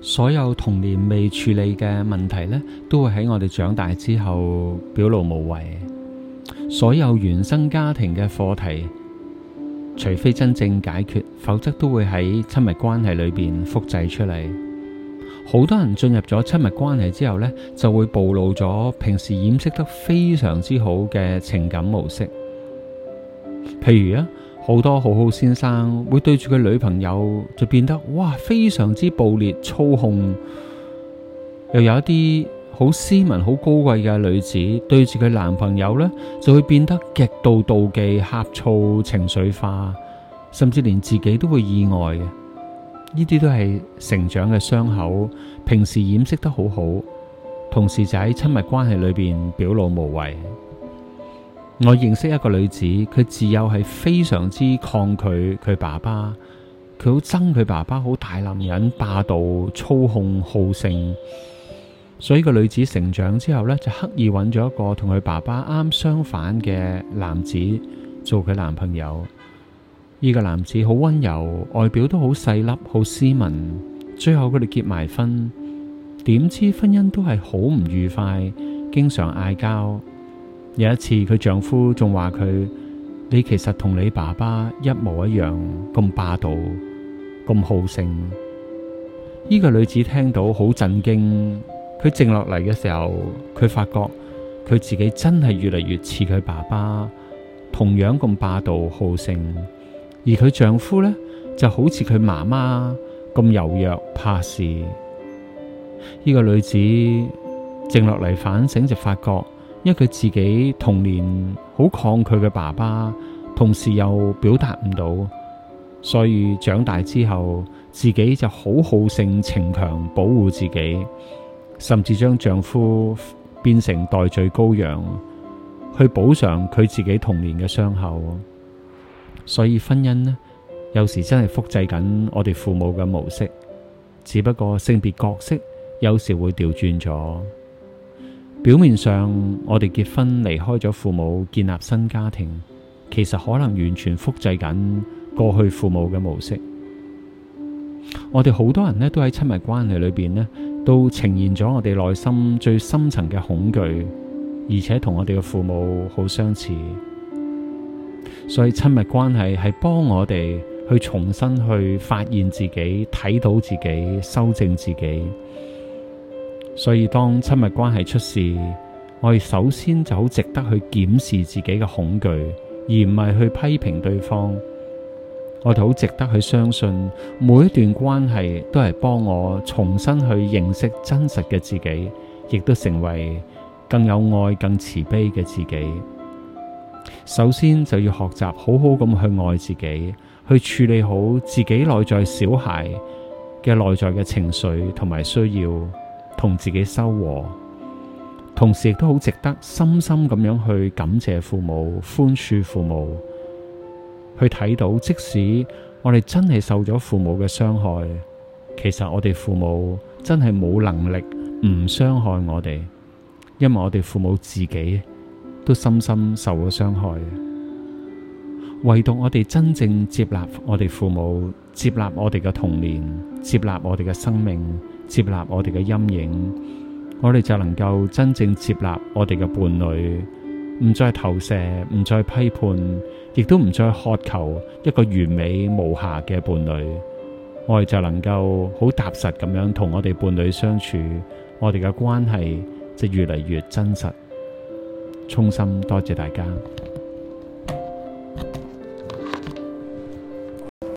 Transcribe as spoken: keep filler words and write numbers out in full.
所有童年未處理嘅問題呢，都會喺我哋長大之後表露無遺。所有原生家庭嘅課題，除非真正解決，否則都會喺親密關係裏邊複製出嚟。好多人進入咗親密關係之後呢，就會暴露咗平時掩飾得非常之好嘅情感模式。譬如啊，好多好好先生會對住佢女朋友就變得哇非常之暴烈操控，又有一啲好斯文好高貴嘅女子對住佢男朋友呢，就會變得極度妒忌、呷醋、情緒化，甚至連自己都會意外嘅。呢啲都係成長嘅傷口，平時掩飾得好好，同時就喺親密關係裏邊表露無遺。我認識一個女子，佢自幼係非常之抗拒佢爸爸，佢好憎佢爸爸，好大男人、霸道、操控、好勝。所以個女子成長之後呢，就刻意揾咗一個同佢爸爸啱相反嘅男子做佢男朋友。呢個男子好溫柔，外表都好細粒、好斯文。最後佢哋結埋婚，點知婚姻都係好唔愉快，經常嗌交。有一次佢丈夫仲話佢：你其實同你爸爸一模一樣，咁霸道，咁好勝。呢個女子聽到好震驚，佢靜落嚟嘅時候，佢發覺佢自己真係越嚟越似佢爸爸，同樣咁霸道好勝。而佢丈夫呢，就好似佢媽媽咁柔弱怕事。呢個女子靜落嚟反省，就發覺因為佢自己童年好抗拒嘅爸爸，同時又表達唔到，所以長大之後自己就好好勝、逞強，保護自己，甚至將丈夫變成代罪羔羊，去補償佢自己童年嘅傷口。所以婚姻呢，有時真係複製緊我哋父母嘅模式，只不過性別角色有時會調轉咗。表面上我哋結婚離開咗父母，建立新家庭，其實可能完全複製緊過去父母嘅模式。我哋好多人呢，都喺親密關係裏邊呢，都呈現咗我哋內心最深層嘅恐懼，而且同我哋嘅父母好相似。所以親密關係係幫我哋去重新去發現自己，睇到自己，修正自己。所以當親密關係出事，我哋首先就好值得去檢視自己嘅恐懼，而唔係去批評對方。我哋好值得去相信每一段關係都係幫我重新去認識真實嘅自己，亦都成為更有愛、更慈悲嘅自己。首先就要學習好好咁去愛自己，去處理好自己內在小孩嘅內在嘅情緒同埋需要，同自己修和。同時亦都好值得深深咁樣去感謝父母、寬恕父母，去睇到即使我哋真係受咗父母嘅傷害，其實我哋父母真係冇能力唔傷害我哋，因為我哋父母自己都深深受咗傷害。唯獨我哋真正接納我哋父母，接納我哋嘅童年，接納我哋嘅生命，接納我哋嘅陰影，我哋就能夠真正接納我哋嘅伴侶，唔再投射，唔再批判，亦都唔再渴求一個完美無瑕嘅伴侶。我哋就能夠好踏實咁樣同我哋伴侶相處，我哋嘅關係就越嚟越真實。衷心多謝大家。